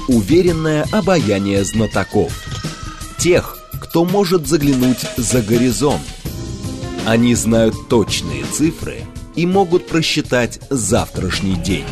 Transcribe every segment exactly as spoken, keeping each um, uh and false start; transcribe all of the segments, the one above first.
Уверенное обаяние знатоков. Тех, кто может заглянуть за горизонт. Они знают точные цифры и могут просчитать завтрашний день.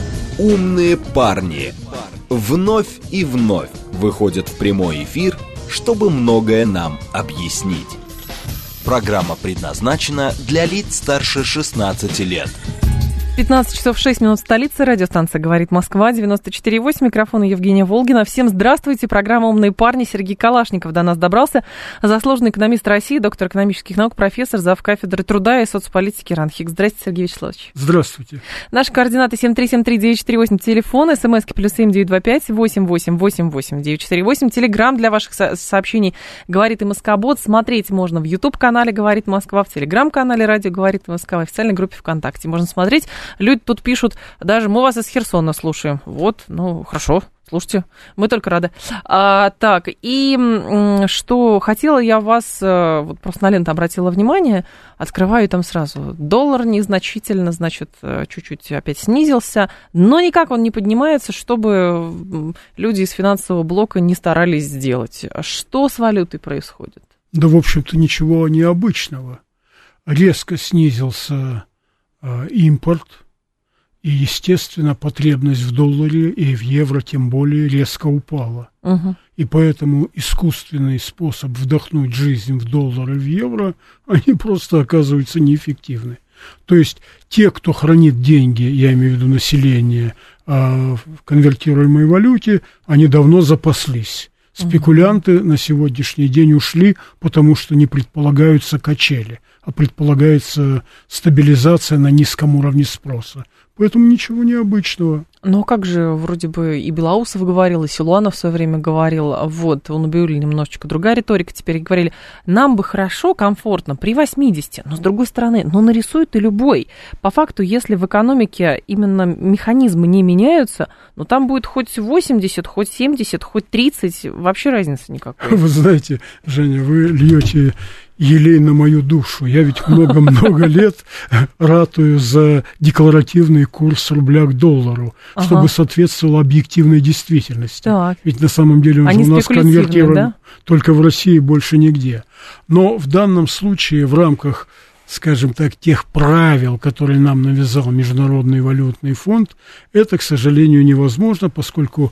Умные парни вновь и вновь выходят в прямой эфир, чтобы многое нам объяснить. Программа предназначена для лиц старше шестнадцати лет. пятнадцать часов шесть минут в столице. Радиостанция «Говорит Москва», девяносто четыре восемь. Микрофон Евгения Волгина. Всем здравствуйте. Программа «Умные парни». Сергей Калашников до нас добрался. Заслуженный экономист России, доктор экономических наук, профессор, завкафедры труда и соцполитики РАНХИКС. Здравствуйте, Сергей Вячеславович. Здравствуйте. Наши координаты семь три семь три девять четыре восемь. Телефон, смски плюс семь девять два пять восемь восемь восемь восемь девять четыре восемь. Телеграм для ваших со- сообщений «Говорит и Москобот». Смотреть можно в YouTube-канале «Говорит Москва», в Телеграм-канале «Радио Говорит Москва», в официальной группе ВКонтакте. Можно смотреть. Люди тут пишут, даже мы вас из Херсона слушаем. Вот, ну, хорошо, слушайте, мы только рады. А, так, и м, что хотела я вас, вот просто на ленту обратила внимание, открываю там сразу. Доллар незначительно, значит, чуть-чуть опять снизился, но никак он не поднимается, чтобы люди из финансового блока не старались сделать. Что с валютой происходит? Да, в общем-то, ничего необычного. Резко снизился э, импорт. И, естественно, потребность в долларе и в евро тем более резко упала. Угу. И поэтому искусственный способ вдохнуть жизнь в доллар и в евро, они просто оказываются неэффективны. То есть те, кто хранит деньги, я имею в виду население, в конвертируемой валюте, они давно запаслись. Спекулянты угу. на сегодняшний день ушли, потому что не предполагаются качели, а предполагается стабилизация на низком уровне спроса. Поэтому ничего необычного. Но как же, вроде бы и Белоусов говорил, и Силуанов в свое время говорил, вот, у Набиуллина немножечко другая риторика, теперь говорили, нам бы хорошо, комфортно при восьмидесяти, но с другой стороны, ну нарисуй ты любой. По факту, если в экономике именно механизмы не меняются, ну там будет хоть восемьдесят, хоть семьдесят, хоть тридцать, вообще разницы никакой. Вы знаете, Женя, вы льете елей на мою душу. Я ведь много-много лет ратую за декларативный курс рубля к доллару, ага. чтобы соответствовал объективной действительности. Так. Ведь на самом деле он Они же у нас конвертирован, да? только в России, больше нигде. Но в данном случае в рамках, скажем так, тех правил, которые нам навязал Международный валютный фонд, это, к сожалению, невозможно, поскольку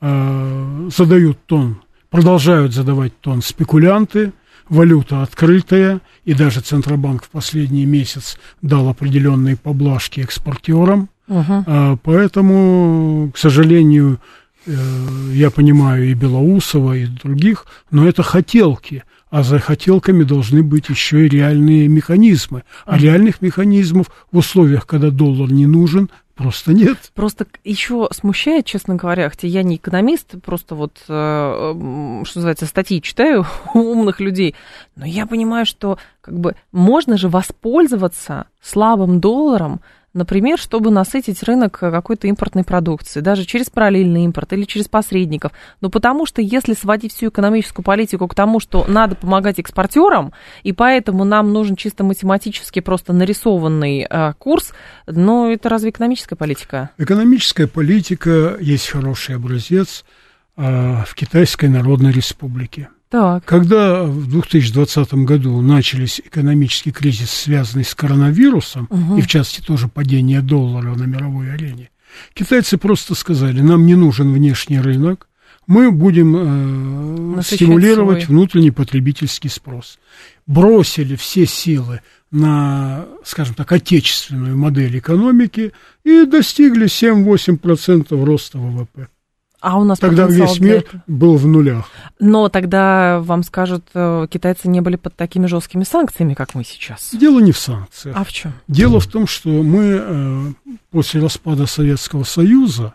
э, задают тон, продолжают задавать тон спекулянты. Валюта открытая, и даже Центробанк в последний месяц дал определенные поблажки экспортерам. Uh-huh. А, поэтому, к сожалению, э, я понимаю и Белоусова, и других, но это хотелки. А за хотелками должны быть еще и реальные механизмы. А uh-huh. реальных механизмов в условиях, когда доллар не нужен, просто нет. Просто еще смущает, честно говоря, хотя я не экономист, просто вот, э, что называется, статьи читаю умных людей, но я понимаю, что как бы можно же воспользоваться слабым долларом, например, чтобы насытить рынок какой-то импортной продукции, даже через параллельный импорт или через посредников. Но потому что если сводить всю экономическую политику к тому, что надо помогать экспортерам, и поэтому нам нужен чисто математически просто нарисованный э, курс, но это разве экономическая политика? Экономическая политика есть хороший образец э, в Китайской Народной Республике. Так. Когда в две тысячи двадцатом году начались экономический кризис, связанный с коронавирусом, угу. и в частности тоже падение доллара на мировой арене, китайцы просто сказали, нам не нужен внешний рынок, мы будем э, стимулировать свой внутренний потребительский спрос. Бросили все силы на, скажем так, отечественную модель экономики и достигли семь-восемь процентов роста ВВП. А у нас тогда весь мир был в нулях. Но тогда вам скажут, китайцы не были под такими жесткими санкциями, как мы сейчас. Дело не в санкциях. А в чем? Дело в том, что мы после распада Советского Союза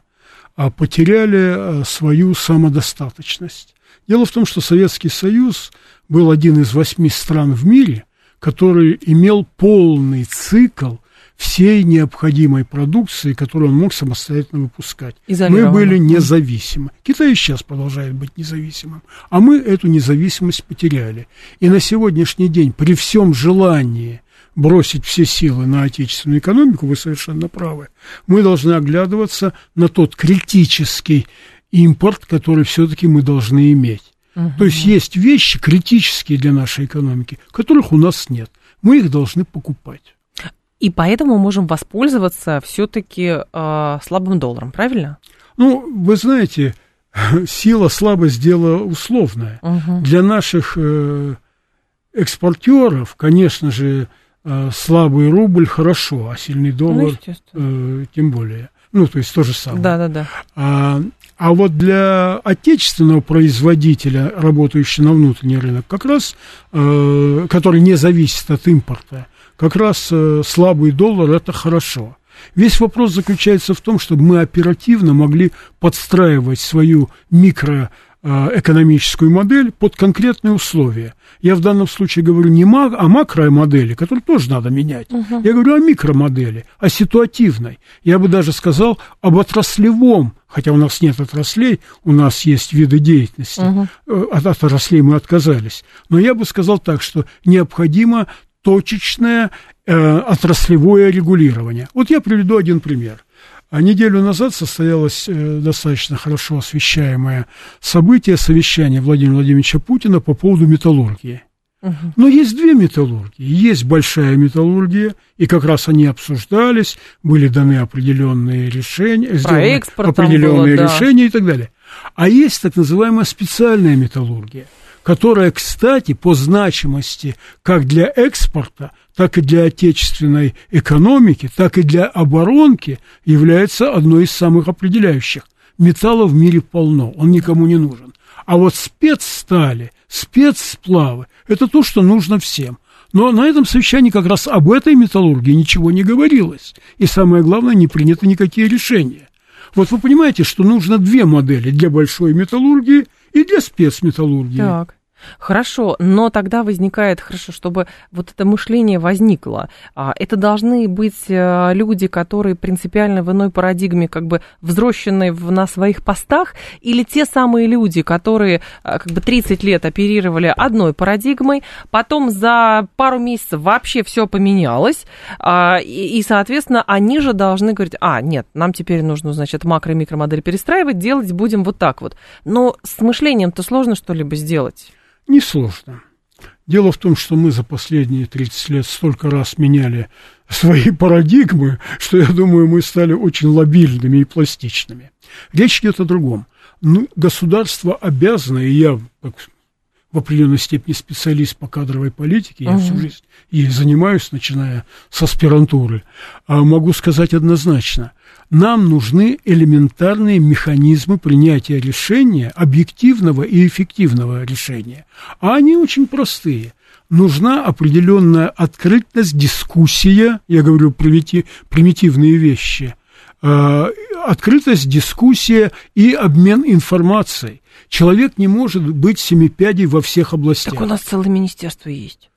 потеряли свою самодостаточность. Дело в том, что Советский Союз был один из восьми стран в мире, который имел полный цикл всей необходимой продукции, которую он мог самостоятельно выпускать. Мы были независимы. Китай сейчас продолжает быть независимым, а мы эту независимость потеряли. И на сегодняшний день при всем желании бросить все силы на отечественную экономику, вы совершенно правы, мы должны оглядываться на тот критический импорт, который все-таки мы должны иметь. Угу. То есть есть вещи критические для нашей экономики, которых у нас нет. Мы их должны покупать. И поэтому можем воспользоваться все-таки э, слабым долларом, правильно? Ну, вы знаете, сила, слабость – дело условное. Угу. Для наших э, экспортеров, конечно же, э, слабый рубль хорошо, а сильный доллар ну, э, тем более. Ну, то есть то же самое. Да, да, да. А, а вот для отечественного производителя, работающего на внутренний рынок, как раз, э, который не зависит от импорта, как раз э, слабый доллар – это хорошо. Весь вопрос заключается в том, чтобы мы оперативно могли подстраивать свою микроэкономическую модель под конкретные условия. Я в данном случае говорю не о макромодели, которую тоже надо менять. Uh-huh. Я говорю о микромодели, о ситуативной. Я бы даже сказал об отраслевом, хотя у нас нет отраслей, у нас есть виды деятельности. Uh-huh. От отраслей мы отказались. Но я бы сказал так, что необходимо точечное э, отраслевое регулирование. Вот я приведу один пример. А неделю назад состоялось э, достаточно хорошо освещаемое событие, совещание Владимира Владимировича Путина по поводу металлургии. Угу. Но есть две металлургии. Есть большая металлургия, и как раз они обсуждались, были даны определенные решения, сделаны определенные было, решения да. и так далее. А есть так называемая специальная металлургия, которая, кстати, по значимости как для экспорта, так и для отечественной экономики, так и для оборонки является одной из самых определяющих. Металла в мире полно, он никому не нужен. А вот спецстали, спецсплавы – это то, что нужно всем. Но на этом совещании как раз об этой металлургии ничего не говорилось. И самое главное, не приняты никакие решения. Вот вы понимаете, что нужно две модели для большой металлургии и для спецметаллургии. Так. Хорошо, но тогда возникает, хорошо, чтобы вот это мышление возникло, это должны быть люди, которые принципиально в иной парадигме, как бы взросшенные на своих постах, или те самые люди, которые как бы тридцать лет оперировали одной парадигмой, потом за пару месяцев вообще все поменялось, и, соответственно, они же должны говорить, а, нет, нам теперь нужно, значит, макро- и микромодель перестраивать, делать будем вот так вот. Но с мышлением-то сложно что-либо сделать. Несложно. Дело в том, что мы за последние тридцать лет столько раз меняли свои парадигмы, что, я думаю, мы стали очень лобильными и пластичными. Речь идет о другом. Ну, государство обязано, и я как, в определенной степени специалист по кадровой политике, я uh-huh. всю жизнь ей занимаюсь, начиная с аспирантуры, могу сказать однозначно. Нам нужны элементарные механизмы принятия решения, объективного и эффективного решения. А они очень простые. Нужна определенная открытость, дискуссия, я говорю примитив, примитивные вещи, э, открытость, дискуссия и обмен информацией. Человек не может быть семипядей во всех областях. Так у нас целое министерство есть.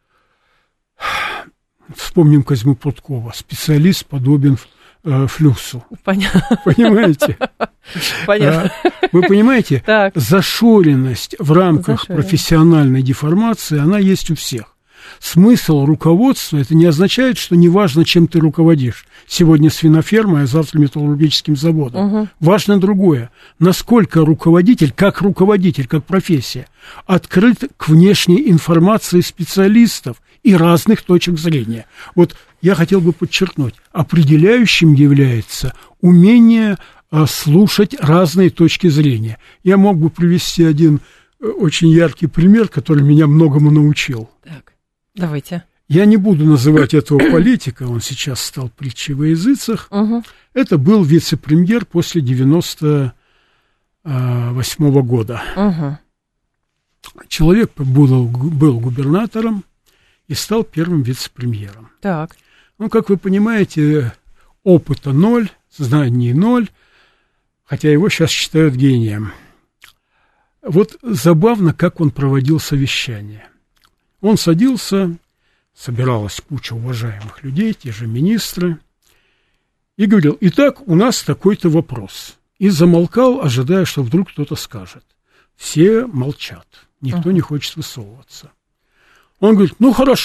Вспомним Козьму Пруткова. Специалист подобен флюсу. Понятно. Понимаете? Понятно. Вы понимаете, так. Зашоренность в рамках Зашоренность. профессиональной деформации, она есть у всех. Смысл руководства, это не означает, что неважно, чем ты руководишь. Сегодня свинофермой, а завтра металлургическим заводом. Угу. Важно другое. Насколько руководитель, как руководитель, как профессия, открыт к внешней информации специалистов и разных точек зрения. Вот я хотел бы подчеркнуть, определяющим является умение а, слушать разные точки зрения. Я мог бы привести один очень яркий пример, который меня многому научил. Так, давайте. Я не буду называть этого политика, он сейчас стал притчей во языцах. Угу. Это был вице-премьер после девяносто восьмого года. Угу. Человек был, был губернатором и стал первым вице-премьером. Так. Ну, как вы понимаете, опыта ноль, знаний ноль, хотя его сейчас считают гением. Вот забавно, как он проводил совещание. Он садился, собиралась куча уважаемых людей, те же министры, и говорил, итак, у нас такой-то вопрос. И замолкал, ожидая, что вдруг кто-то скажет. Все молчат, никто uh-huh. не хочет высовываться. Он говорит, ну, хорошо,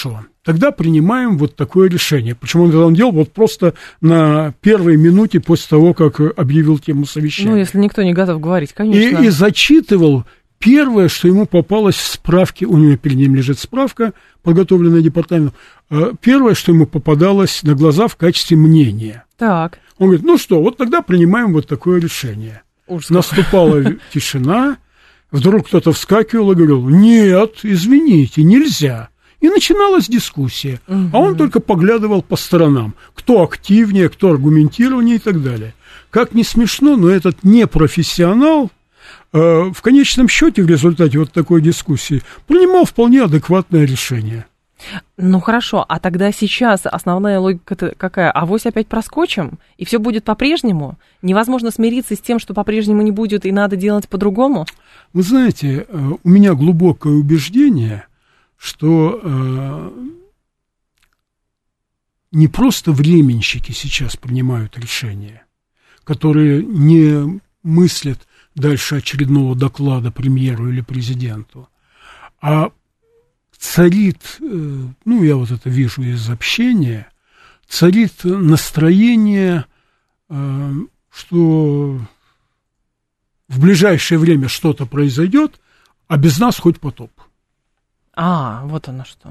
тогда принимаем вот такое решение. Почему он это делал? Вот просто на первой минуте после того, как объявил тему совещания. Ну, если никто не готов говорить, конечно. И, и зачитывал первое, что ему попалось в справке, у него перед ним лежит справка, подготовленная департаментом, первое, что ему попадалось на глаза в качестве мнения. Так. Он говорит, ну что, вот тогда принимаем вот такое решение. Ужас. Наступала тишина, вдруг кто-то вскакивал и говорил, нет, извините, нельзя. И начиналась дискуссия. Угу. А он только поглядывал по сторонам, кто активнее, кто аргументированнее и так далее. Как ни смешно, но этот непрофессионал э, в конечном счете в результате вот такой дискуссии принимал вполне адекватное решение. Ну хорошо, а тогда сейчас основная логика какая? Авось опять проскочим, и все будет по-прежнему? Невозможно смириться с тем, что по-прежнему не будет, и надо делать по-другому? Вы знаете, у меня глубокое убеждение, что э, не просто временщики сейчас принимают решения, которые не мыслят дальше очередного доклада премьеру или президенту, а царит, ну, я вот это вижу из общения, царит настроение, что в ближайшее время что-то произойдет, а без нас хоть потоп. А, вот оно что.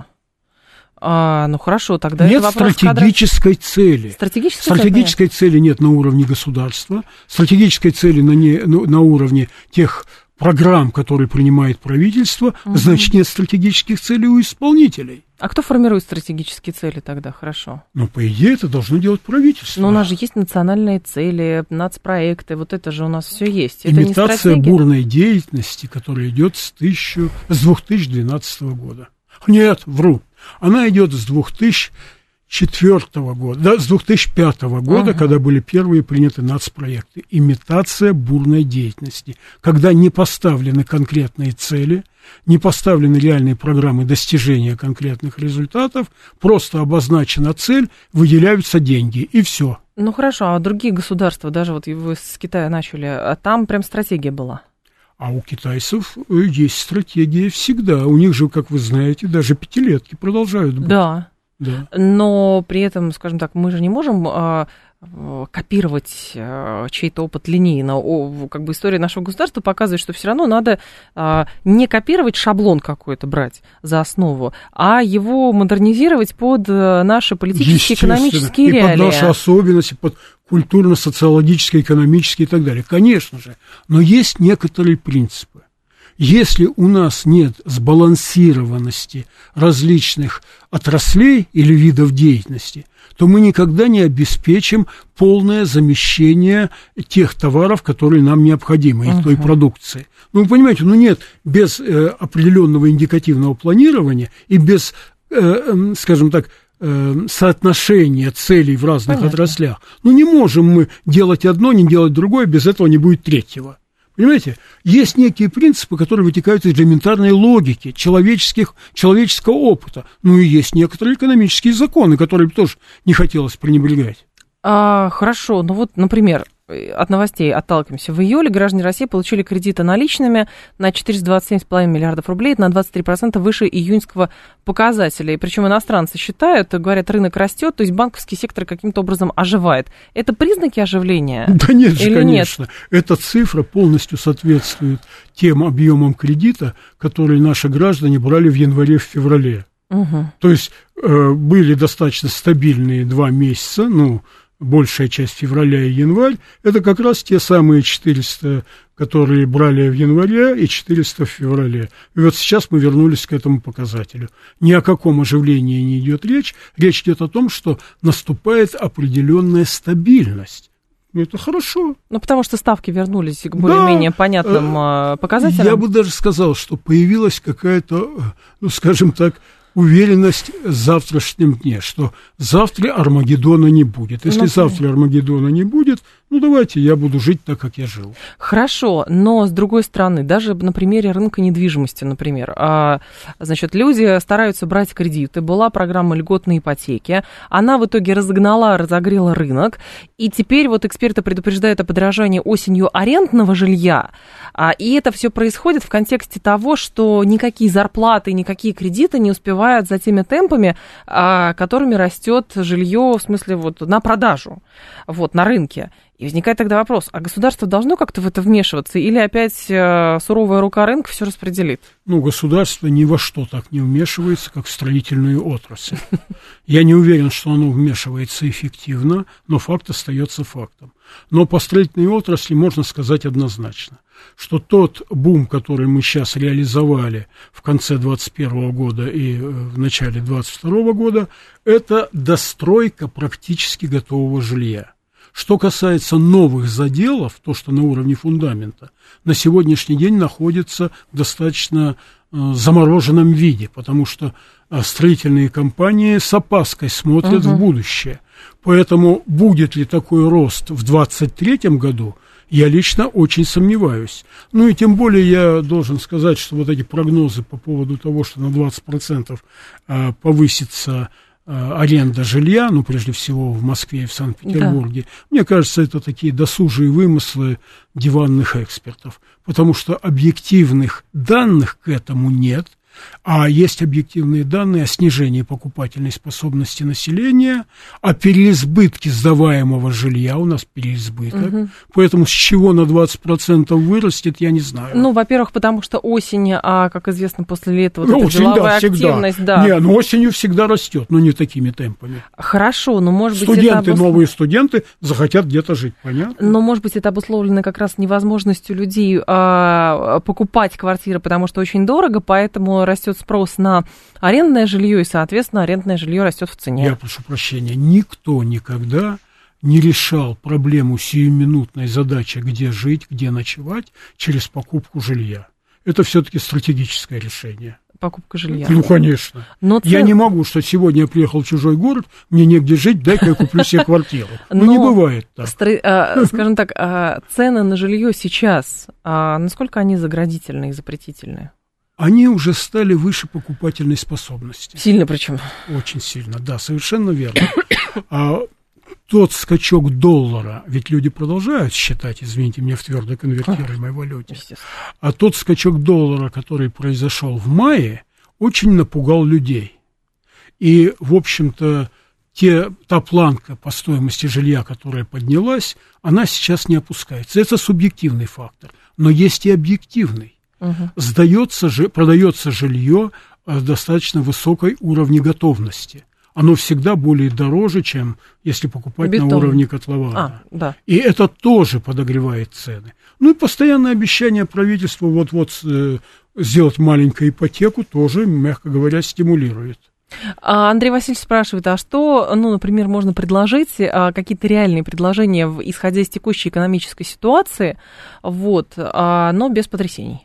А, ну хорошо, тогда нет это вопрос стратегической кадра... цели. Стратегической, стратегической цели нет на уровне государства, стратегической цели на, не, на уровне тех программ, которые принимает правительство, угу. Значит, нет стратегических целей у исполнителей. А кто формирует стратегические цели тогда, хорошо? Ну, по идее, это должно делать правительство. Но у нас же есть национальные цели, нацпроекты, вот это же у нас все есть. Это имитация бурной деятельности, которая идет с, тысячу, с две тысячи двенадцатого года. Нет, вру. Она идет с две тысячи четвёртого года, да, с две тысячи пятого года, uh-huh. когда были первые приняты нацпроекты. Имитация бурной деятельности, когда не поставлены конкретные цели, не поставлены реальные программы достижения конкретных результатов, просто обозначена цель, выделяются деньги, и все. Ну хорошо, а другие государства, даже вот вы с Китая начали, а там прям стратегия была? А у китайцев есть стратегия всегда. У них же, как вы знаете, даже пятилетки продолжают быть. Да. Да. Но при этом, скажем так, мы же не можем а, копировать а, чей-то опыт линейно. О, как бы история нашего государства показывает, что все равно надо а, не копировать шаблон какой-то брать за основу, а его модернизировать под наши политические, экономические и реалии. И под наши особенности, под культурно-социологические, экономические и так далее. Конечно же. Но есть некоторые принципы. Если у нас нет сбалансированности различных отраслей или видов деятельности, то мы никогда не обеспечим полное замещение тех товаров, которые нам необходимы, uh-huh. и той продукции. Ну, вы понимаете, ну нет, без э, определенного индикативного планирования и без, э, скажем так, э, соотношения целей в разных Понятно. Отраслях, ну не можем мы делать одно, не делать другое, без этого не будет третьего. Понимаете, есть некие принципы, которые вытекают из элементарной логики человеческих, человеческого опыта. Ну и есть некоторые экономические законы, которые тоже не хотелось пренебрегать. А, хорошо, ну вот, например, от новостей отталкиваемся. В июле граждане России получили кредиты наличными на четыреста двадцать семь целых пять миллиардов рублей, это на двадцать три процента выше июньского показателя. И причем иностранцы считают, говорят, рынок растет, то есть банковский сектор каким-то образом оживает. Это признаки оживления? Да нет же, или конечно. Нет? Эта цифра полностью соответствует тем объемам кредита, которые наши граждане брали в январе-феврале. Угу. То есть э, были достаточно стабильные два месяца, ну, большая часть февраля и январь, это как раз те самые четыреста, которые брали в январе, и четыреста в феврале. И вот сейчас мы вернулись к этому показателю. Ни о каком оживлении не идет речь. Речь идет о том, что наступает определенная стабильность. Это хорошо. Ну, потому что ставки вернулись к более-менее да, понятным э, показателям. Я бы даже сказал, что появилась какая-то, ну, скажем так, уверенность в завтрашнем дне, что завтра Армагеддона не будет. Если ну, завтра Армагеддона не будет, ну, давайте я буду жить так, как я жил. Хорошо, но с другой стороны, даже на примере рынка недвижимости, например, а, значит, люди стараются брать кредиты, была программа льготной ипотеки, она в итоге разогнала, разогрела рынок, и теперь вот эксперты предупреждают о подорожании осенью арендного жилья, а, и это все происходит в контексте того, что никакие зарплаты, никакие кредиты не успевают за теми темпами, а, которыми растет жилье, в смысле, вот на продажу, вот, на рынке. И возникает тогда вопрос, а государство должно как-то в это вмешиваться или опять э, суровая рука рынка все распределит? Ну, государство ни во что так не вмешивается, как в строительную отрасль. Я не уверен, что оно вмешивается эффективно, но факт остается фактом. Но по строительной отрасли можно сказать однозначно, что тот бум, который мы сейчас реализовали в конце двадцать первого года и в начале двадцать второго года, это достройка практически готового жилья. Что касается новых заделов, то, что на уровне фундамента, на сегодняшний день находится в достаточно э, замороженном виде, потому что э, строительные компании с опаской смотрят uh-huh. в будущее. Поэтому будет ли такой рост в двадцать третьем году, я лично очень сомневаюсь. Ну и тем более я должен сказать, что вот эти прогнозы по поводу того, что на двадцать процентов э, повысится аренда жилья, ну, прежде всего, в Москве и в Санкт-Петербурге, да. Мне кажется, это такие досужие вымыслы диванных экспертов, потому что объективных данных к этому нет, а есть объективные данные о снижении покупательной способности населения, о переизбытке сдаваемого жилья, у нас переизбыток, угу. Поэтому с чего на двадцать процентов вырастет, я не знаю. Ну, во-первых, потому что осень, а, как известно, после лета вот ну, эта осень, деловая да, активность, да. Не, ну осенью всегда растет, но не такими темпами. Хорошо, но может быть студенты, это... новые студенты захотят где-то жить, понятно? Но может быть это обусловлено как раз невозможностью людей а, покупать квартиры, потому что очень дорого, поэтому растет спрос на арендное жилье, и, соответственно, арендное жилье растет в цене. Я прошу прощения, никто никогда не решал проблему сиюминутной задачи, где жить, где ночевать, через покупку жилья. Это все-таки стратегическое решение. Покупка жилья. Ну, конечно. Но цен... Я не могу, что сегодня я приехал в чужой город, мне негде жить, дай-ка я куплю себе квартиру. Ну, не бывает так. Стро... А, скажем так, а, цены на жилье сейчас, а, насколько они заградительные и запретительные? Они уже стали выше покупательной способности. Сильно причем? Очень сильно, да, совершенно верно. А тот скачок доллара, ведь люди продолжают считать, извините меня, в твердо конвертируемой валюте, а тот скачок доллара, который произошел в мае, очень напугал людей. И, в общем-то, те, та планка по стоимости жилья, которая поднялась, она сейчас не опускается. Это субъективный фактор, но есть и объективный. Угу. Сдается же, продается жилье с достаточно высокой уровне готовности. Оно всегда более дороже, чем если покупать Бетон. На уровне котлована. А, да. И это тоже подогревает цены. Ну и постоянное обещание правительства вот-вот э, сделать маленькую ипотеку тоже, мягко говоря, стимулирует. Андрей Васильевич спрашивает, а что, ну, например, можно предложить, какие-то реальные предложения, исходя из текущей экономической ситуации, вот, но без потрясений?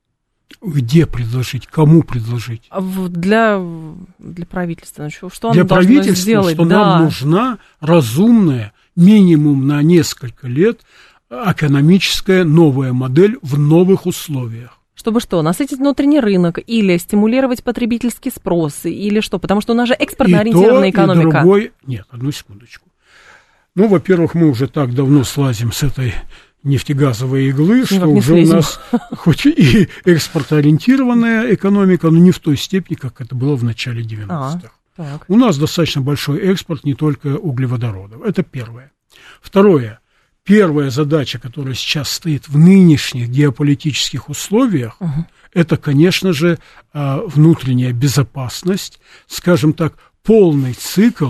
Где предложить? Кому предложить? Для, для правительства. Что для оно правительства, сделать? Что да. нам нужна разумная, минимум на несколько лет, экономическая новая модель в новых условиях. Чтобы что, насытить внутренний рынок или стимулировать потребительский спрос, или что? Потому что у нас же экспортно-ориентированная экономика. И то, и другой... Нет, одну секундочку. Ну, во-первых, мы уже так давно слазим с этой нефтегазовой иглы, Никак что уже слезем. У нас хоть и экспортоориентированная экономика, но не в той степени, как это было в начале девяностых. А, у нас достаточно большой экспорт не только углеводородов. Это первое. Второе. Первая задача, которая сейчас стоит в нынешних геополитических условиях, uh-huh. это, конечно же, внутренняя безопасность, скажем так, полный цикл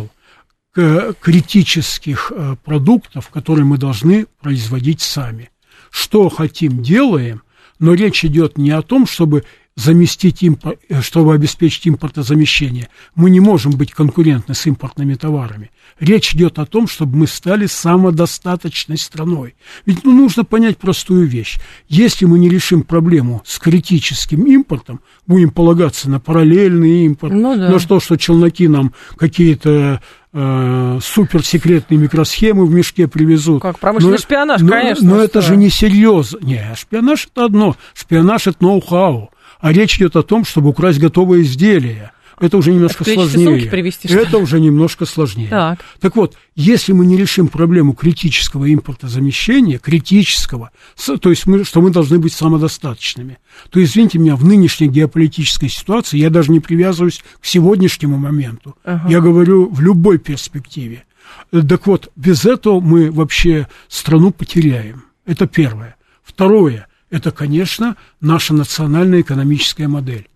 критических продуктов, которые мы должны производить сами. Что хотим, делаем, но речь идет не о том, чтобы заместить импорт, чтобы обеспечить импортозамещение. Мы не можем быть конкурентны с импортными товарами. Речь идет о том, чтобы мы стали самодостаточной страной. Ведь ну, нужно понять простую вещь. Если мы не решим проблему с критическим импортом, будем полагаться на параллельный импорт, ну, да. на то, что челноки нам какие-то э, суперсекретные микросхемы в мешке привезут. Как промышленный но, шпионаж, но, конечно. Но это же не серьезно. Не, шпионаж это одно. Шпионаж это ноу-хау. А речь идет о том, чтобы украсть готовые изделия. Это уже немножко сложнее. Привезти, это уже немножко сложнее. Так. так вот, если мы не решим проблему критического импортозамещения, критического, то есть мы, что мы должны быть самодостаточными, то, извините меня, в нынешней геополитической ситуации я даже не привязываюсь к сегодняшнему моменту. Ага. Я говорю в любой перспективе. Так вот, без этого мы вообще страну потеряем. Это первое. Второе, это, конечно, наша национальная экономическая модель.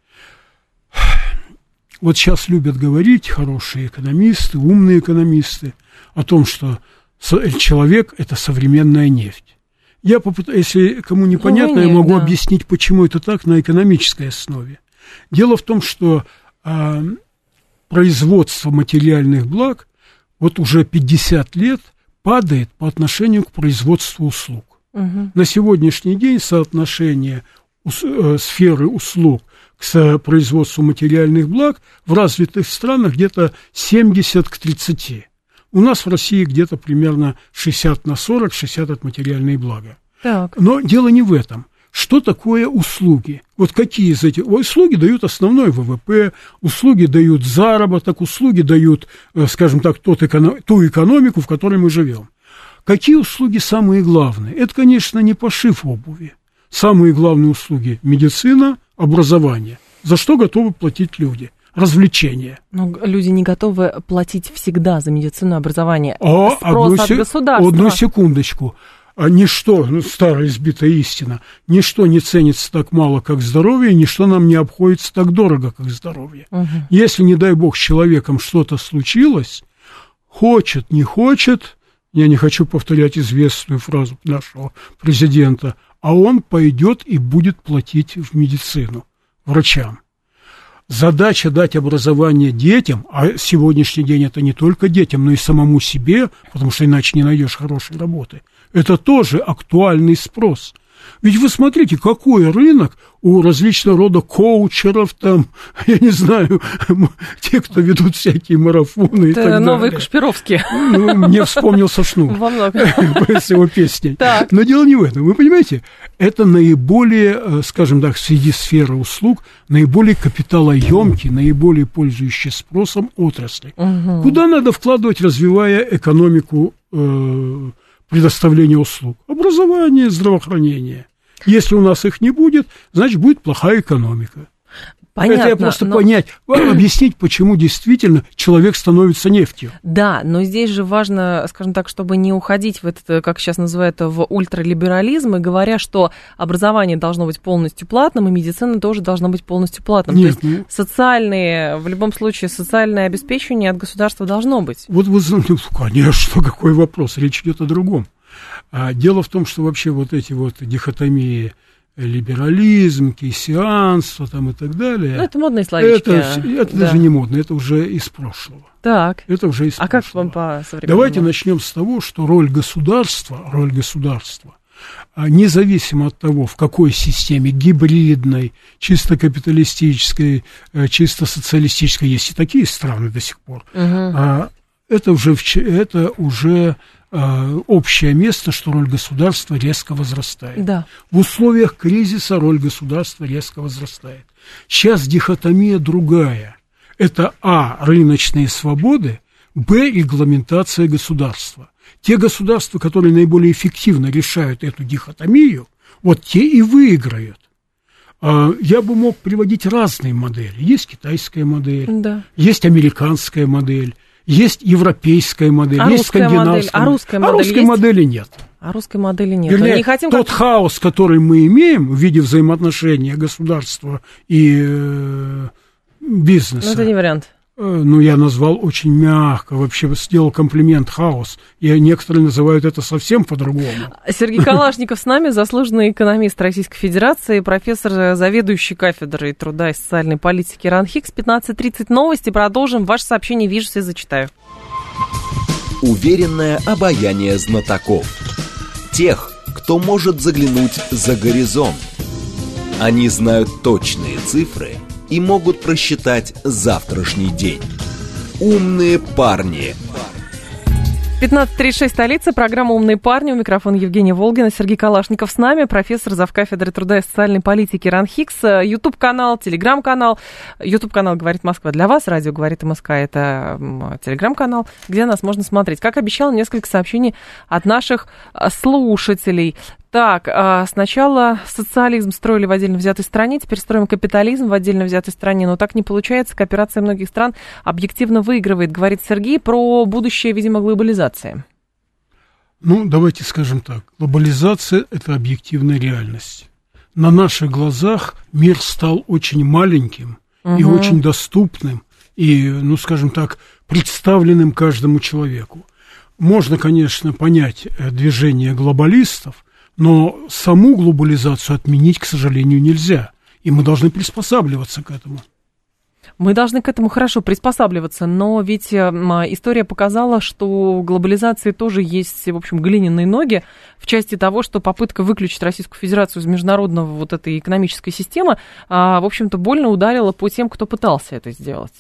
Вот сейчас любят говорить хорошие экономисты, умные экономисты о том, что человек – это современная нефть. Я попытаюсь, если кому непонятно, ну, я могу да. объяснить, почему это так на экономической основе. Дело в том, что а, производство материальных благ вот уже пятьдесят лет падает по отношению к производству услуг. Угу. На сегодняшний день соотношение ус, э, сферы услуг к производству материальных благ в развитых странах где-то семьдесят к тридцати. У нас в России где-то примерно шестьдесят на сорок, шестьдесят от материальные блага. Так. Но дело не в этом. Что такое услуги? Вот какие из этих... Услуги дают основной ВВП, услуги дают заработок, услуги дают, скажем так, тот эконом... ту экономику, в которой мы живем. Какие услуги самые главные? Это, конечно, не пошив обуви. Самые главные услуги – медицина, образование. За что готовы платить люди? Развлечения. Но люди не готовы платить всегда за медицину и образование. А, Спрос одну, от государства. Одну секундочку. А ничто, ну, старая избитая истина, ничто не ценится так мало, как здоровье, и ничто нам не обходится так дорого, как здоровье. Угу. Если, не дай бог, с человеком что-то случилось, хочет, не хочет, я не хочу повторять известную фразу нашего президента, а он пойдет и будет платить в медицину, врачам. Задача дать образование детям, а сегодняшний день это не только детям, но и самому себе, потому что иначе не найдешь хорошей работы, это тоже актуальный спрос. Ведь вы смотрите, какой рынок у различного рода коучеров, там, я не знаю, те, кто ведут всякие марафоны и так далее. Новые Кашпировские. Ну, мне вспомнился Шнур с его песней. Но дело не в этом. Вы понимаете, это наиболее, скажем так, среди сферы услуг, наиболее капиталоемкие, наиболее пользующие спросом отрасли. Угу. Куда надо вкладывать, развивая экономику э, предоставления услуг? Образование, здравоохранение. Если у нас их не будет, значит, будет плохая экономика. Понятно, это я просто но... понять, объяснить, почему действительно человек становится нефтью. Да, но здесь же важно, скажем так, чтобы не уходить в этот, как сейчас называют, в ультралиберализм, и говоря, что образование должно быть полностью платным, и медицина тоже должна быть полностью платным. Нет, То есть ну... социальные, в любом случае, социальное обеспечение от государства должно быть. Вот вы знаете, конечно, какой вопрос, речь идет о другом. А дело в том, что вообще вот эти вот дихотомии, либерализм, кейсианство там и так далее. Ну, это модные словечки. Это, это да. даже не модно, это уже из прошлого. Так. Это уже из а прошлого. как вам по современному? Давайте начнем с того, что роль государства, роль государства, независимо от того, в какой системе, гибридной, чисто капиталистической, чисто социалистической, есть и такие страны до сих пор, угу. это уже, это уже общее место, что роль государства резко возрастает. Да. В условиях кризиса роль государства резко возрастает. Сейчас дихотомия другая. Это а. рыночные свободы, б. регламентация государства. Те государства, которые наиболее эффективно решают эту дихотомию, вот те и выиграют. Я бы мог приводить разные модели. Есть китайская модель, да. есть американская модель, есть европейская модель, а есть скандинавская модель. А русская модель А русской есть? модели нет. А русской модели нет. Вернее, не хотим тот как... хаос, который мы имеем в виде взаимоотношения государства и э, бизнеса. Ну, это не вариант. Э, ну, я назвал очень мягко, вообще сделал комплимент хаос. И некоторые называют это совсем по-другому. Сергей Калашников с нами, заслуженный экономист Российской Федерации, профессор, заведующий кафедрой труда и социальной политики РАНХИКС. пятнадцать тридцать новости. Продолжим. Ваше сообщение вижу, все зачитаю. Уверенное обаяние знатоков. Тех, кто может заглянуть за горизонт. Они знают точные цифры и могут просчитать завтрашний день. «Умные парни». пятнадцать тридцать шесть, столица, программа «Умные парни». У микрофона Евгения Волгина, Сергей Калашников с нами, профессор, завкафедры труда и социальной политики РАН Хикс, YouTube-канал, Телеграм-канал. YouTube-канал «Говорит Москва» для вас, радио «Говорит МСК» — это Телеграм-канал, где нас можно смотреть. Как обещала, несколько сообщений от наших слушателей. Так, сначала социализм строили в отдельно взятой стране, теперь строим капитализм в отдельно взятой стране, но так не получается. Кооперация многих стран объективно выигрывает, говорит Сергей про будущее, видимо, глобализации. Ну, давайте скажем так. Глобализация – это объективная реальность. На наших глазах мир стал очень маленьким угу. и очень доступным, и, ну, скажем так, представленным каждому человеку. Можно, конечно, понять движение глобалистов, но саму глобализацию отменить, к сожалению, нельзя. И мы должны приспосабливаться к этому. Мы должны к этому хорошо приспосабливаться, но ведь история показала, что у глобализации тоже есть, в общем, глиняные ноги в части того, что попытка выключить Российскую Федерацию из международного вот этой экономической системы, в общем-то, больно ударила по тем, кто пытался это сделать.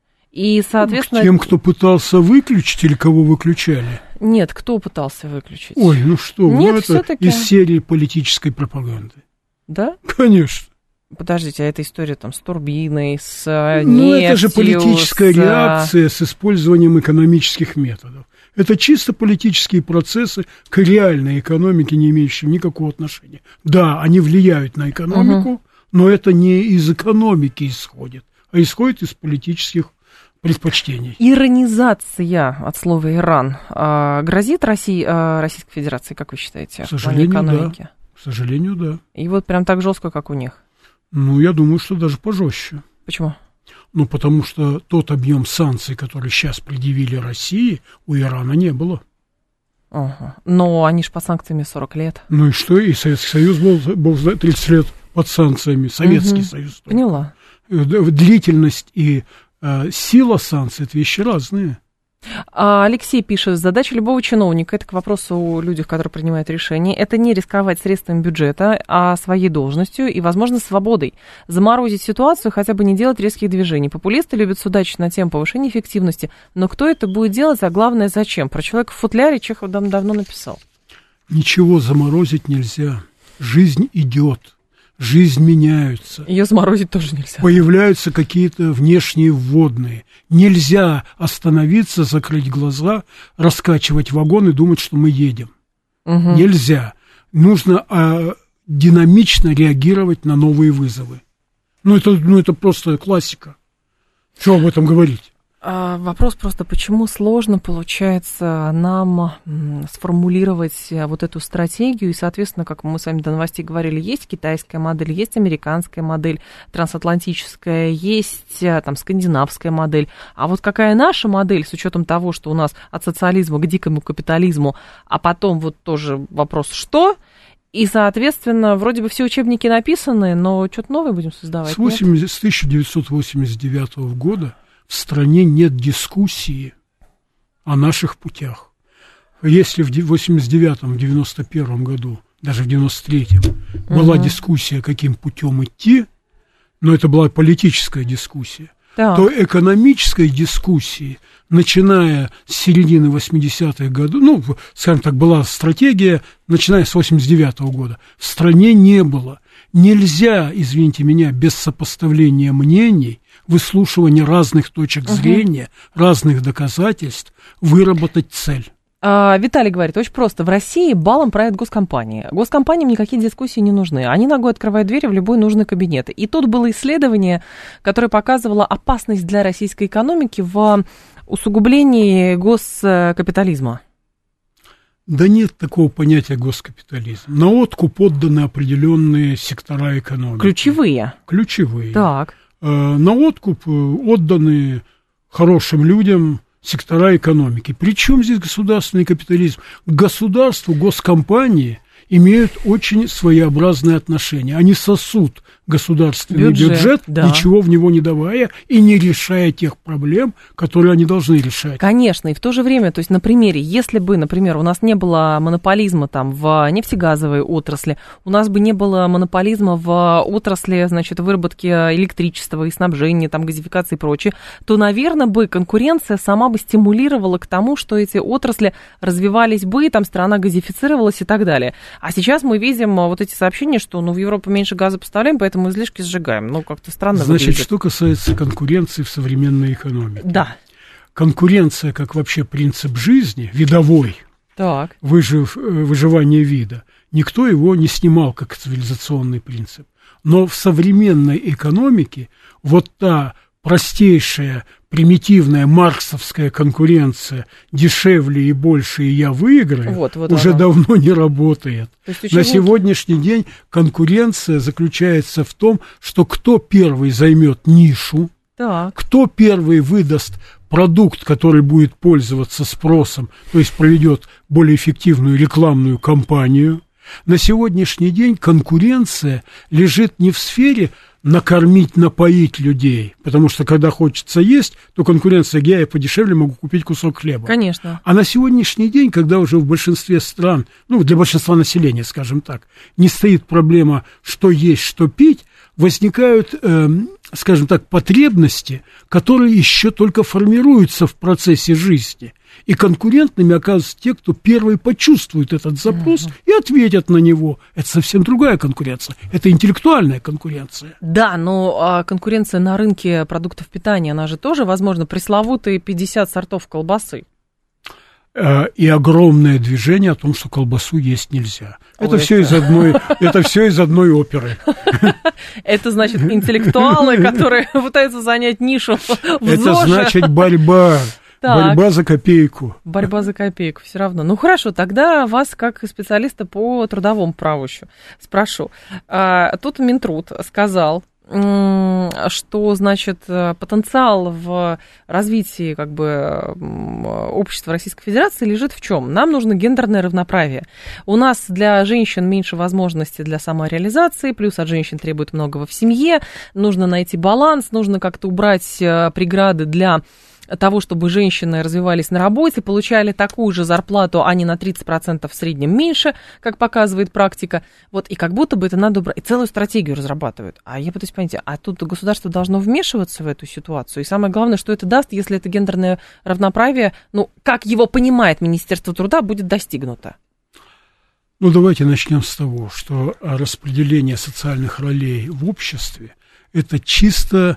И, соответственно... К тем, кто пытался выключить или кого выключали? Нет, кто пытался выключить? Ой, ну что, Нет, ну это всё-таки... из серии политической пропаганды. Да? Конечно. Подождите, а эта история там с турбиной, с нефтью... Ну, это же политическая с... реакция с использованием экономических методов. Это чисто политические процессы к реальной экономике, не имеющим никакого отношения. Да, они влияют на экономику, угу. но это не из экономики исходит, а исходит из политических предпочтений. Иронизация от слова «Иран» а, грозит России, а, Российской Федерации, как вы считаете, к сожалению, в плане экономики? Да. К сожалению, да. И вот прям так жестко, как у них? Ну, я думаю, что даже пожестче. Почему? Ну, потому что тот объем санкций, который сейчас предъявили России, у Ирана не было. Ага. Но они же под санкциями сорок лет. Ну и что? И Советский Союз был, был тридцать лет под санкциями. Советский угу. Союз. Поняла. Длительность и э, сила санкций – это вещи разные. Алексей пишет, задача любого чиновника, это к вопросу о людях, которые принимают решения, это не рисковать средствами бюджета, а своей должностью и, возможно, свободой. Заморозить ситуацию, хотя бы не делать резких движений. Популисты любят судачить на тему повышения эффективности, но кто это будет делать, а главное, зачем? Про человека в футляре Чехов дав- давно написал. Ничего заморозить нельзя. Жизнь идет. Жизнь меняется. Ее заморозить тоже нельзя. Появляются какие-то внешние вводные. Нельзя остановиться, закрыть глаза, раскачивать вагон и думать, что мы едем. Угу. Нельзя. Нужно а, динамично реагировать на новые вызовы. Ну это, ну, это просто классика. Что об этом говорить? А, вопрос просто, почему сложно получается нам сформулировать вот эту стратегию, и, соответственно, как мы с вами до новостей говорили, есть китайская модель, есть американская модель, трансатлантическая, есть там скандинавская модель, а вот какая наша модель с учетом того, что у нас от социализма к дикому капитализму, а потом вот тоже вопрос, что... И, соответственно, вроде бы все учебники написаны, но что-то новое будем создавать. С, с тысяча девятьсот восемьдесят девятого года в стране нет дискуссии о наших путях. Если в восемьдесят девятом, в девяносто первом году, даже в девяносто третьем угу. была дискуссия, каким путем идти, но это была политическая дискуссия, так. то экономической дискуссии, начиная с середины восьмидесятых годов, ну, скажем так, была стратегия, начиная с восемьдесят девятого года, в стране не было. Нельзя, извините меня, без сопоставления мнений, выслушивания разных точек угу. зрения, разных доказательств, выработать цель. А, Виталий говорит, очень просто. В России балом правят госкомпании. Госкомпаниям никакие дискуссии не нужны. Они ногой открывают двери в любой нужный кабинет. И тут было исследование, которое показывало опасность для российской экономики в усугублении госкапитализма. Да нет такого понятия госкапитализм. На откуп отданы определенные сектора экономики. Ключевые. Ключевые. Так. На откуп отданы хорошим людям сектора экономики. Причем здесь государственный капитализм? К государству, госкомпании имеют очень своеобразное отношение. Они сосут государственный бюджет, бюджет да. ничего в него не давая и не решая тех проблем, которые они должны решать. Конечно, и в то же время, то есть на примере, если бы, например, у нас не было монополизма там в нефтегазовой отрасли, у нас бы не было монополизма в отрасли, значит, выработки электричества и снабжения, там, газификации и прочее, то, наверное, бы конкуренция сама бы стимулировала к тому, что эти отрасли развивались бы, там страна газифицировалась и так далее. А сейчас мы видим вот эти сообщения, что, ну, в Европу меньше газа поставляем, поэтому мы излишки сжигаем. Ну, как-то странно Значит, выглядит. что касается конкуренции в современной экономике. Да. Конкуренция, как вообще принцип жизни, видовой, так. выжив, выживание вида, никто его не снимал как цивилизационный принцип. Но в современной экономике вот та простейшая, примитивная марксовская конкуренция дешевле и больше, и я выиграю, вот, вот уже она. давно не работает. На сегодняшний день конкуренция заключается в том, что кто первый займет нишу, так. кто первый выдаст продукт, который будет пользоваться спросом, то есть проведет более эффективную рекламную кампанию. На сегодняшний день конкуренция лежит не в сфере накормить, напоить людей, потому что когда хочется есть, то конкуренция, где я подешевле могу купить кусок хлеба. Конечно. А на сегодняшний день, когда уже в большинстве стран, ну, для большинства населения, скажем так, не стоит проблема, что есть, что пить, возникают, э, скажем так, потребности, которые еще только формируются в процессе жизни. И конкурентными оказываются те, кто первый почувствует этот запрос uh-huh. и ответят на него. Это совсем другая конкуренция. Это интеллектуальная конкуренция. Да, но а, конкуренция на рынке продуктов питания, она же тоже, возможно, пресловутые пятьдесят сортов колбасы. И огромное движение о том, что колбасу есть нельзя. Это все из одной, это все из одной оперы. Это значит интеллектуалы, которые пытаются занять нишу в ЗОЖе. Это значит борьба. Так. Борьба за копейку. Борьба за копейку, все равно. Ну, хорошо, тогда вас, как специалиста по трудовому праву, еще спрошу. А, тут Минтруд сказал, что, значит, потенциал в развитии, как бы, общества Российской Федерации лежит в чем? Нам нужно гендерное равноправие. У нас для женщин меньше возможностей для самореализации, плюс от женщин требует многого в семье, нужно найти баланс, нужно как-то убрать преграды для того, чтобы женщины развивались на работе, получали такую же зарплату, а не на тридцать процентов в среднем меньше, как показывает практика. Вот, и как будто бы это надо убрать. И целую стратегию разрабатывают. А я пытаюсь понять, а тут государство должно вмешиваться в эту ситуацию? И самое главное, что это даст, если это гендерное равноправие, ну, как его понимает Министерство труда, будет достигнуто? Ну, давайте начнем с того, что распределение социальных ролей в обществе – это чисто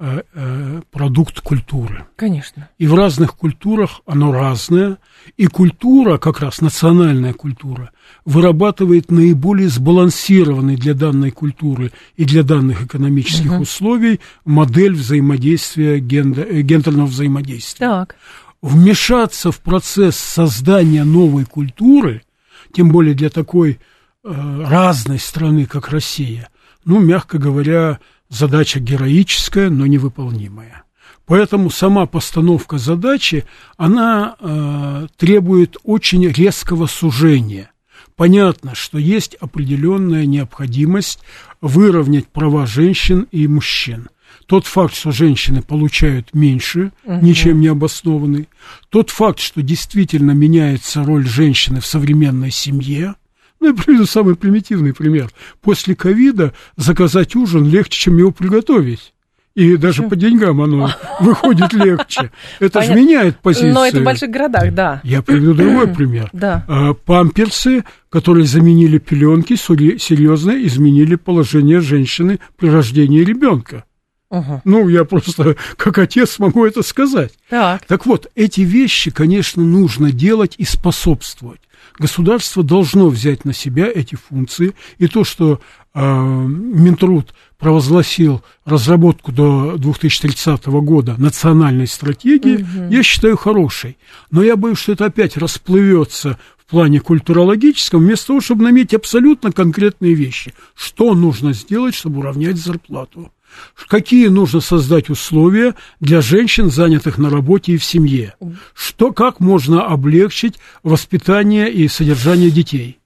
продукт культуры. Конечно. И в разных культурах оно разное. И культура, как раз национальная культура, вырабатывает наиболее сбалансированный для данной культуры и для данных экономических угу. условий модель взаимодействия, гендерного взаимодействия. Так. Вмешаться в процесс создания новой культуры, тем более для такой э, разной страны, как Россия, ну, мягко говоря, задача героическая, но невыполнимая. Поэтому сама постановка задачи, она э, требует очень резкого сужения. Понятно, что есть определенная необходимость выровнять права женщин и мужчин. Тот факт, что женщины получают меньше, угу. ничем не обоснованный. Тот факт, что действительно меняется роль женщины в современной семье. Ну, я приведу самый примитивный пример. После ковида заказать ужин легче, чем его приготовить. И даже Почему? По деньгам оно выходит легче. Это же меняет позицию. Но это в больших городах, да. Я приведу другой пример. Да. Памперсы, которые заменили пеленки, серьезно изменили положение женщины при рождении ребенка. Угу. Ну, я просто как отец могу это сказать. Так. Так вот, эти вещи, конечно, нужно делать и способствовать. Государство должно взять на себя эти функции, и то, что э, Минтруд провозгласил разработку до две тысячи тридцатого года национальной стратегии, угу. я считаю хорошей. Но я боюсь, что это опять расплывется в плане культурологическом, вместо того, чтобы наметить абсолютно конкретные вещи. Что нужно сделать, чтобы уравнять зарплату? Какие нужно создать условия для женщин, занятых на работе и в семье? Что, как можно облегчить воспитание и содержание детей?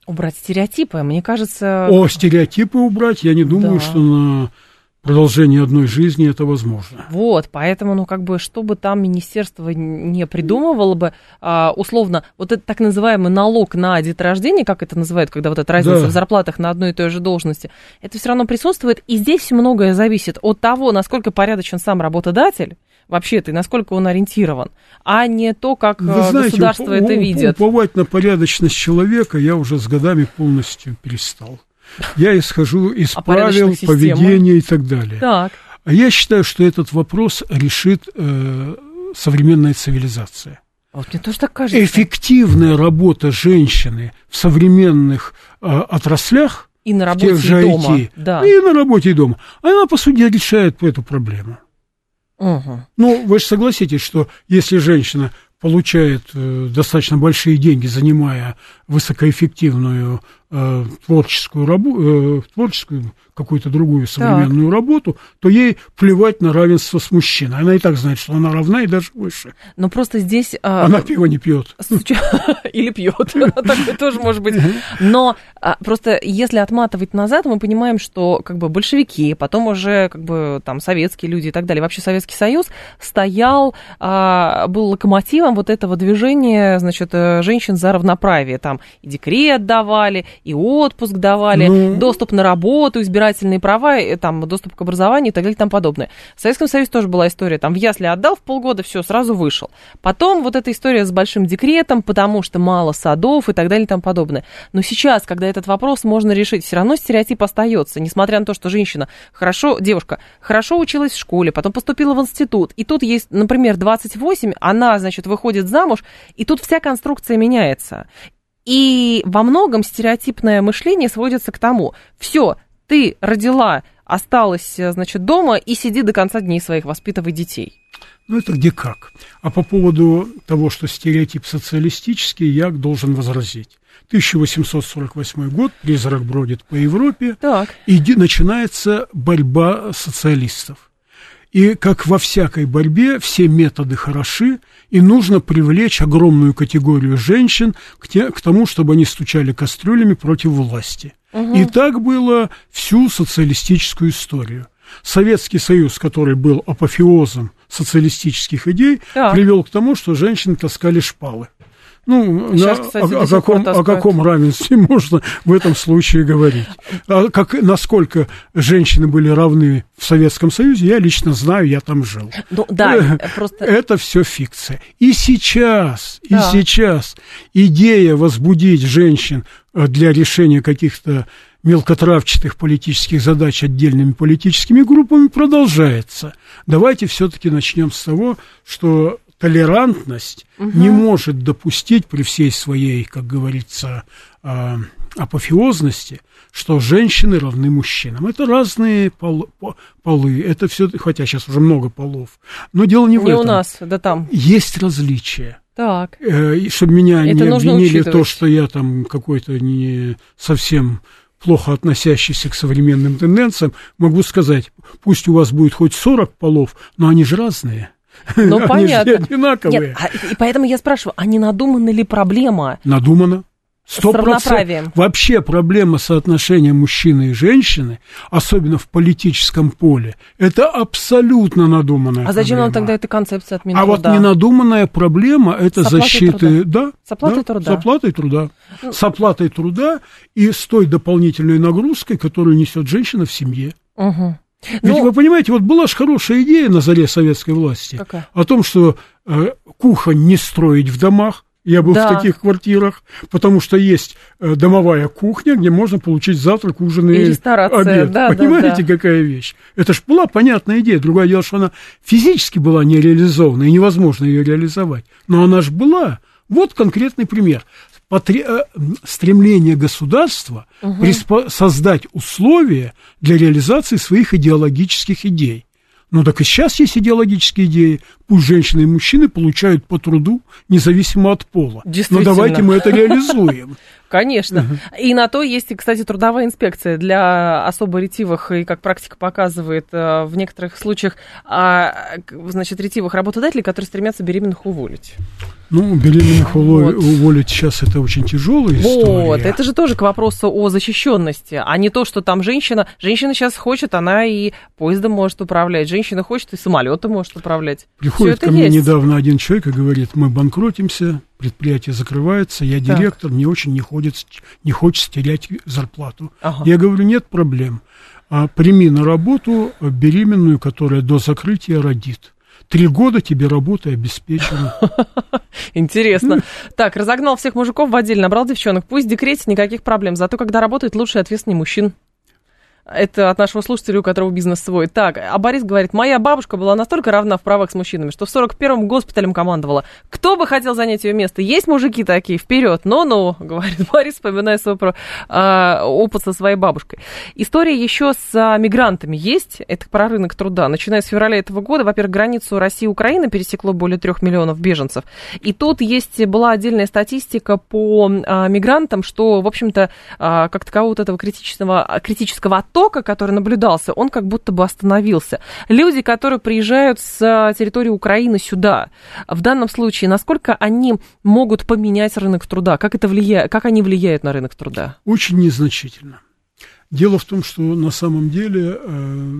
Убрать стереотипы, мне кажется... О, стереотипы убрать, я не думаю, да. что на продолжение одной жизни это возможно. Вот, поэтому, ну, как бы, что бы там министерство не придумывало бы, а, условно, вот этот так называемый налог на деторождение, как это называют, когда вот эта разница да. в зарплатах на одной и той же должности, это все равно присутствует, и здесь многое зависит от того, насколько порядочен сам работодатель, вообще-то, и насколько он ориентирован, а не то, как Вы знаете, государство уп- это видит. Уповать на порядочность человека я уже с годами полностью перестал. Я исхожу из а правил, поведения и так далее. Так. А я считаю, что этот вопрос решит э, современная цивилизация. Вот мне тоже так кажется. Эффективная работа женщины в современных э, отраслях, и на работе, тех же и дома. ай ти, Да. и на работе, и дома, она, по сути, решает эту проблему. Угу. Ну, вы же согласитесь, что если женщина получает э, достаточно большие деньги, занимая высокоэффективную э, творческую, рабу- э, творческую какую-то другую современную так. работу, то ей плевать на равенство с мужчиной. Она и так знает, что она равна и даже выше. Но просто здесь... А... Она пиво не пьет. Или пьет. Такое тоже может быть. Но просто если отматывать назад, мы понимаем, что как бы большевики, потом уже как бы там советские люди и так далее, вообще Советский Союз стоял, был локомотивом вот этого движения, значит, женщин за равноправие. Там и декрет давали, и отпуск давали, ну... доступ на работу, избирательные права, и, там, доступ к образованию и так далее и тому подобное. В Советском Союзе тоже была история, там, в ясли отдал в полгода, все, сразу вышел. Потом вот эта история с большим декретом, потому что мало садов и так далее и тому подобное. Но сейчас, когда этот вопрос можно решить, все равно стереотип остается, несмотря на то, что женщина хорошо, девушка хорошо училась в школе, потом поступила в институт, и тут есть, например, двадцать восемь, она, значит, выходит замуж, и тут вся конструкция меняется. И во многом стереотипное мышление сводится к тому: все, ты родила, осталась, значит, дома и сиди до конца дней своих, воспитывай детей. Ну, это где как. А по поводу того, что стереотип социалистический, я должен возразить. тысяча восемьсот сорок восьмой год, призрак бродит по Европе, так. и начинается борьба социалистов. И, как во всякой борьбе, все методы хороши, и нужно привлечь огромную категорию женщин к, те, к тому, чтобы они стучали кастрюлями против власти. Угу. И так было всю социалистическую историю. Советский Союз, который был апофеозом социалистических идей, так. привел к тому, что женщины таскали шпалы. Ну, Сейчас, на, кстати, о, о, каком, о каком равенстве можно в этом случае говорить? А как, насколько женщины были равны в Советском Союзе, я лично знаю, я там жил. Ну, да, просто... Это все фикция. И сейчас, да. и сейчас идея возбудить женщин для решения каких-то мелкотравчатых политических задач отдельными политическими группами продолжается. Давайте все-таки начнем с того, что толерантность угу. не может допустить при всей своей, как говорится, э, апофеозности, что женщины равны мужчинам. Это разные пол, полы, это все, хотя сейчас уже много полов, но дело не в не этом. У нас, да там. Есть различия. Так. Э, чтобы меня это не обвинили учитывать. То, что я там какой-то не совсем плохо относящийся к современным тенденциям, могу сказать, пусть у вас будет хоть сорок полов, но они же разные. Ну, они понятно. Же одинаковые. Нет, а, и поэтому я спрашиваю, а не надумана ли проблема? Надумана. С равноправием. Вообще проблема соотношения мужчины и женщины, особенно в политическом поле, это абсолютно надуманная А зачем проблема. нам тогда эта концепция от А Минтруда? вот ненадуманная проблема – это защита… Да, с оплатой да, труда. С оплатой труда. Ну, с оплатой труда и с той дополнительной нагрузкой, которую несет женщина в семье. Угу. Ведь ну, вы понимаете, вот была же хорошая идея на заре советской власти какая? О том, что э, кухонь не строить в домах. Я был да. в таких квартирах, потому что есть э, домовая кухня, где можно получить завтрак, ужин и, и обед. Да, Понимаете, да, да. какая вещь? Это же была понятная идея. Другое дело, что она физически была не реализована, и невозможно ее реализовать. Но она же была. Вот конкретный пример. Потре... Стремление государства угу. приспо... создать условия для реализации своих идеологических идей. Ну так и сейчас есть идеологические идеи Пусть женщины и мужчины получают по труду, независимо от пола. Но давайте мы это реализуем. Конечно. Uh-huh. И на то есть, кстати, трудовая инспекция для особо ретивых, и, как практика показывает, в некоторых случаях, значит, ретивых работодателей, которые стремятся беременных уволить. Ну, беременных вот. уволить сейчас это очень тяжелая история. Вот, это же тоже к вопросу о защищенности, а не то, что там женщина, женщина сейчас хочет, она и поездом может управлять, женщина хочет и самолетом может управлять. Приходит ко мне есть. недавно один человек и говорит, мы банкротимся, предприятие закрывается, я директор, так. мне очень не, ходит, не хочется терять зарплату. Ага. Я говорю, нет проблем, а, прими на работу беременную, которая до закрытия родит. Три года тебе работа обеспечена. Интересно. Так, разогнал всех мужиков в отделе, набрал девчонок. Пусть в декрете, никаких проблем. Зато, когда работает, лучше и ответственнее мужчин. Это от нашего слушателя, у которого бизнес свой. Так, а Борис говорит, моя бабушка была настолько равна в правах с мужчинами, что в сорок первом госпиталем командовала. Кто бы хотел занять ее место? Есть мужики такие? Вперед! Ну-ну, говорит Борис, вспоминая свой про, а, опыт со своей бабушкой. История еще с а, мигрантами есть. Это про рынок труда. Начиная с февраля этого года, во-первых, границу России и Украины пересекло более трех миллионов беженцев. И тут есть, была отдельная статистика по а, мигрантам, что, в общем-то, а, как такового вот этого критического, критического оттока, который наблюдался, он как будто бы остановился. Люди, которые приезжают с территории Украины сюда, в данном случае, насколько они могут поменять рынок труда? Как это влияет, как они влияют на рынок труда? Очень незначительно. Дело в том, что на самом деле э,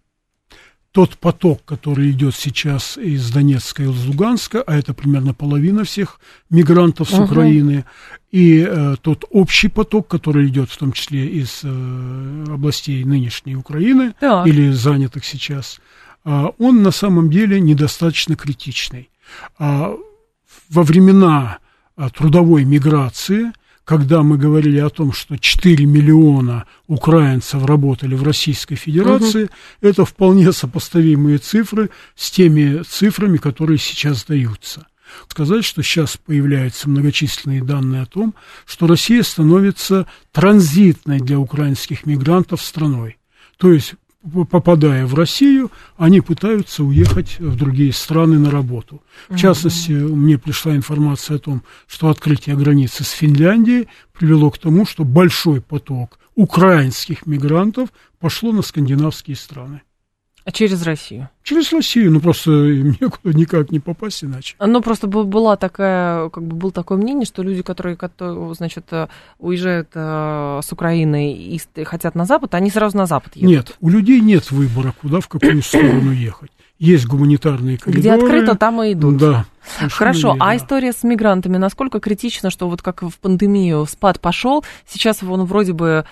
тот поток, который идет сейчас из Донецка и из Луганска, а это примерно половина всех мигрантов с uh-huh. Украины, и э, тот общий поток, который идет в том числе из э, областей нынешней Украины так. или занятых сейчас, э, он на самом деле недостаточно критичный. А во времена э, трудовой миграции, когда мы говорили о том, что четыре миллиона украинцев работали в Российской Федерации, угу. это вполне сопоставимые цифры с теми цифрами, которые сейчас даются. Сказать, что сейчас появляются многочисленные данные о том, что Россия становится транзитной для украинских мигрантов страной. То есть, попадая в Россию, они пытаются уехать в другие страны на работу. В частности, мне пришла информация о том, что открытие границы с Финляндией привело к тому, что большой поток украинских мигрантов пошло на скандинавские страны. А через Россию? Через Россию, ну просто некуда никак не попасть иначе. Ну просто была такая, как бы было такое мнение, что люди, которые, которые значит, уезжают э, с Украины и хотят на Запад, они сразу на Запад едут. Нет, у людей нет выбора, куда, в какую сторону ехать. Есть гуманитарные коридоры. Где открыто, там и идут. Да. Хорошо, верно. А история с мигрантами, насколько критична, что вот как в пандемию спад пошел, сейчас он вроде бы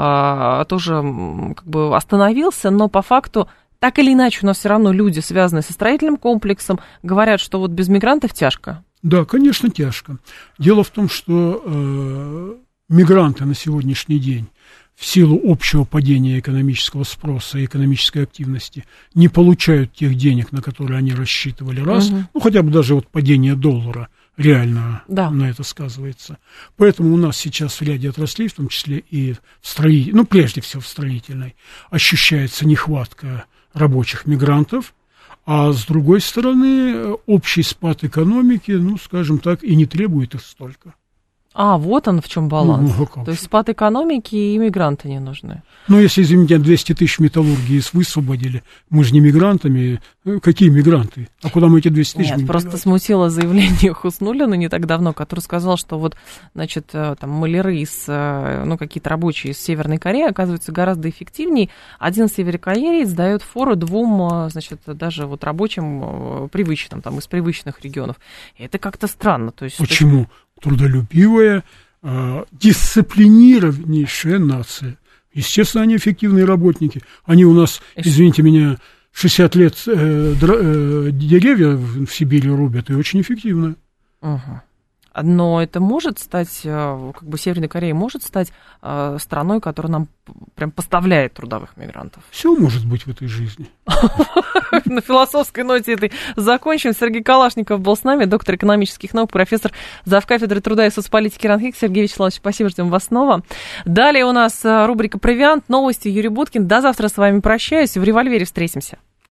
э, тоже как бы остановился, но по факту так или иначе, у нас все равно люди, связанные со строительным комплексом, говорят, что вот без мигрантов тяжко. Да, конечно, тяжко. Дело в том, что э, мигранты на сегодняшний день в силу общего падения экономического спроса и экономической активности не получают тех денег, на которые они рассчитывали, раз, угу. ну, хотя бы даже вот падение доллара реально да. на это сказывается. Поэтому у нас сейчас в ряде отраслей, в том числе и в строительной, ну, прежде всего в строительной, ощущается нехватка рабочих мигрантов, а с другой стороны, общий спад экономики, ну, скажем так, и не требует их столько. А, вот он в чем баланс. Ну, ну, То есть спад экономики и мигранты не нужны. Ну, если, извините, двести тысяч металлургии высвободили, мы же не мигрантами. Какие мигранты? А куда мы эти двести тысяч? Нет, просто смутило заявление Хуснуллина не так давно, который сказал, что вот, значит, там маляры из, ну, какие-то рабочие из Северной Кореи оказываются гораздо эффективнее. Один северокореец дает фору двум, значит, даже вот рабочим привычным, там, из привычных регионов. И это как-то странно. То есть, почему? Трудолюбивая, э, дисциплинированнейшая нация. Естественно, они эффективные работники. Они у нас, извините меня, шестьдесят лет э, дра, э, деревья в Сибири рубят, и очень эффективно. Угу. Но это может стать, как бы Северная Корея может стать страной, которая нам прям поставляет трудовых мигрантов. Все может быть в этой жизни. На философской ноте этой закончим. Сергей Калашников был с нами, доктор экономических наук, профессор завкафедры труда и соцполитики РАНХИК. Сергей Вячеславович, спасибо, ждем вас снова. Далее у нас рубрика «Провиант», новости, Юрий Буткин. До завтра с вами прощаюсь. В «Револьвере» встретимся.